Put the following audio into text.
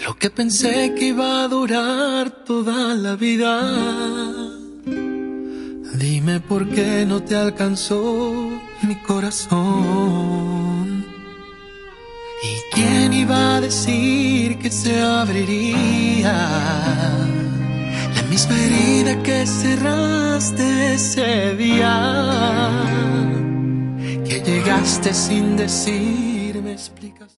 lo que pensé que iba a durar toda la vida. Dime por qué no te alcanzó mi corazón. ¿Y quién iba a decir que se abriría la misma herida que cerraste ese día? Que llegaste sin decirme, explicas.